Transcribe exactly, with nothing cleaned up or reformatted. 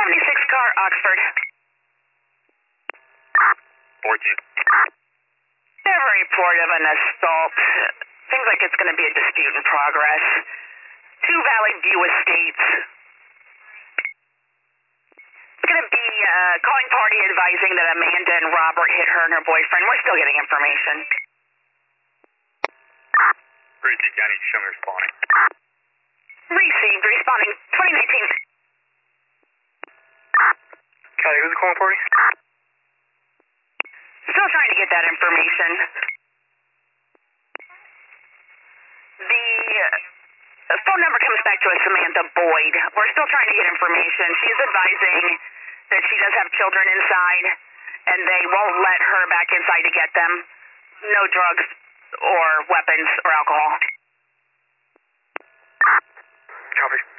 seventy-six car, Oxford. fourteen. They're very report of an assault. Seems like it's going to be a dispute in progress. Two Valley View Estates. It's going to be uh, calling party advising that Amanda and Robert hit her and her boyfriend. We're still getting information. Bridget County, show me responding. Received, responding, twenty nineteen. County, who's the calling party? Still trying to get that information. The uh, phone number comes back to a Samantha Boyd. We're still trying to get information. She's advising that she does have children inside, and they won't let her back inside to get them. No drugs or weapons or alcohol. Copy.